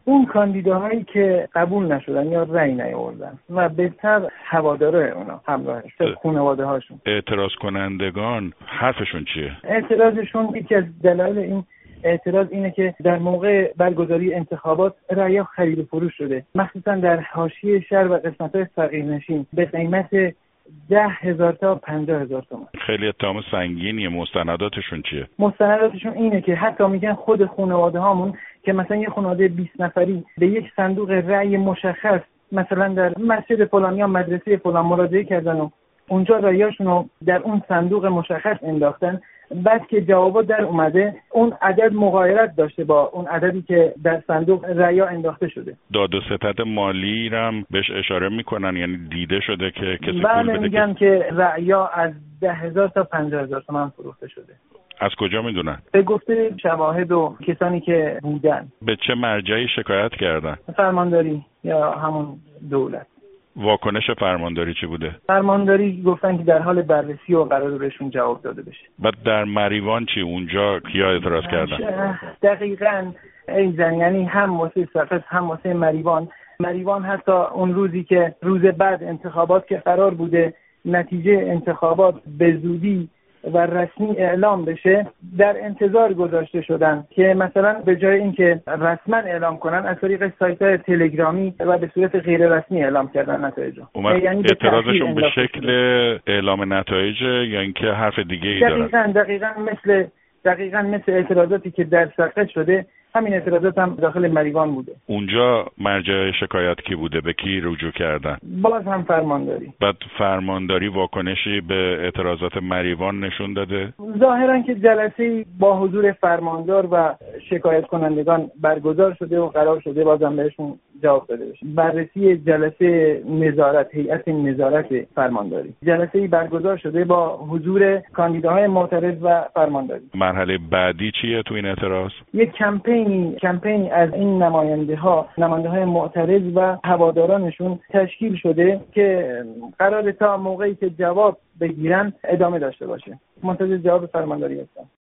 اون کاندیداهایی که قبول نشدن یا رأی نیاوردن و بهتر هواداره اونا همراهش خانواده هاشون. اعتراض کنندگان حرفشون چیه؟ اعتراضشون یکی از دلایل این اعتراض اینه که در موقع برگزاری انتخابات رأی‌ها خرید و فروش شده، مخصوصا در حاشیه شهر و قسمت‌های فقیرنشین به قیمت 10,000 تا 50,000 تومان. خیلی اتهام سنگینیه. مستنداتشون چیه؟ مستنداتشون اینه که حتی میگن خود خانواده هامون که مثلا یه خانواده 20 نفری به یک صندوق رأی مشخص مثلا در مسجد فلان یا مدرسه فلان مراجعه کردن و اونجا رأیاشون رو در اون صندوق مشخص انداختن، بعد که جوابا در اومده اون عدد مغایرت داشته با اون عددی که در صندوق رأی انداخته شده. داد و ستد مالی هم بهش اشاره میکنن، یعنی دیده شده که کسی پول بده. میگن که رأی از 10,000 تا 50,000 تومان فروخته شده. از کجا میدونن؟ به گفته شواهد و کسانی که بودن. به چه مرجعی شکایت کردن؟ فرمانداری یا همون دولت. واکنش فرمانداری چی بوده؟ فرمانداری گفتن که در حال بررسی و قرار بهشون جواب داده بشه. بعد در مریوان چی؟ اونجا کیا اعتراض کردن؟ دقیقاً ایزن، یعنی هم واسه سقط هم واسه مریوان حتی اون روزی که روز بعد انتخابات که قرار بوده نتیجه انتخابات به زودی و رسمی اعلام بشه در انتظار گذاشته شدن که مثلا به جای اینکه رسما اعلام کنن از طریق سایت‌های تلگرامی و به صورت غیر رسمی اعلام کردن نتایج. یعنی اعتراضشون به شکل اعلام نتایج یا اینکه حرف دیگه ای دارن؟ دقیقاً مثل اعتراضاتی که در سقط شده همین اعتراضات هم داخل مریوان بوده. اونجا مرجع شکایت کی بوده؟ به کی رجوع کردن؟ باز هم فرمانداری. بعد فرمانداری واکنشی به اعتراضات مریوان نشون داده؟ ظاهرا که جلسه‌ای با حضور فرماندار و شکایت کنندگان برگزار شده و قرار شده بازم بهشون جواب داده بشه. بررسی جلسه نظارت، هیئت نظارت فرمانداری، جلسه‌ای برگزار شده با حضور کاندیداهای معترض و فرمانداری. مرحله بعدی چیه تو این اعتراض؟ یک کمپینی از این نماینده‌های معترض و هوادارانشون تشکیل شده که قراره تا موقعی که جواب بگیرن ادامه داشته باشه. منتظر جواب فرمانداری هستم.